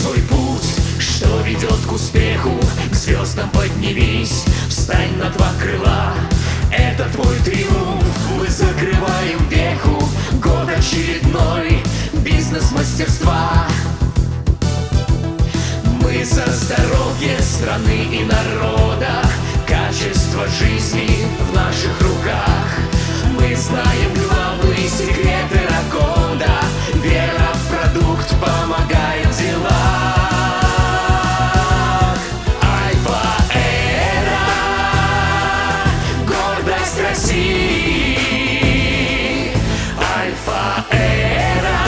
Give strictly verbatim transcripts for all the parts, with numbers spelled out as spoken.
свой путь, что ведет к успеху. К звездам поднимись, встань на два крыла. Это твой триумф, мы закрываем веху. Год очередной бизнес-мастерства. Мы за здоровье страны и народа, качество жизни в наших руках. Мы знаем главные секреты Раконда. Вера в продукт помогает в делах. Альфа-эра, гордость России. Альфа-эра,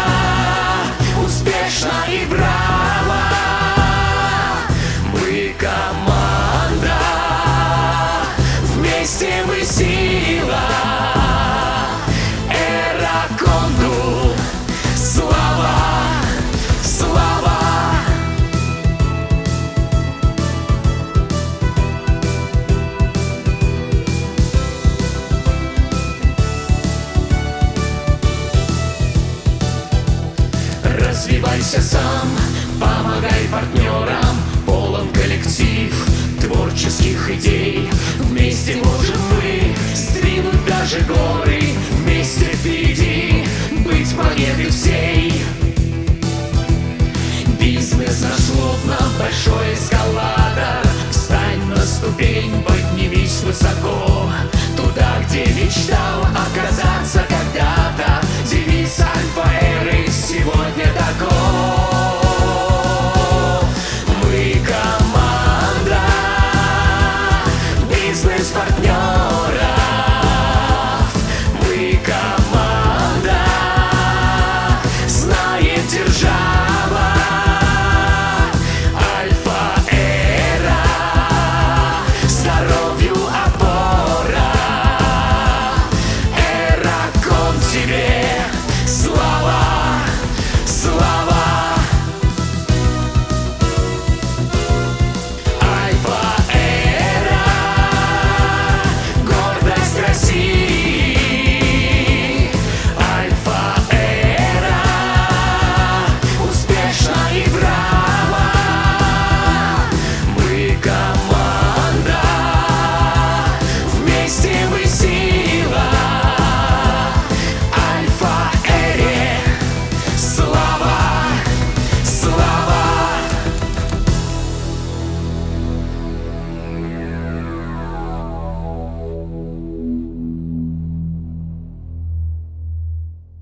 успешно и браво. Мы команда, вместе мы сила. Эраконду слава, слава. Развивайся сам, помогай партнерам. Полон коллектив творческих идей. Вместе можем мы сдвинуть даже горы. Вместе впереди быть планеты всей. Бизнес наш словно большой эскалатор. Встань на ступень, поднимись высоко, туда, где мечтал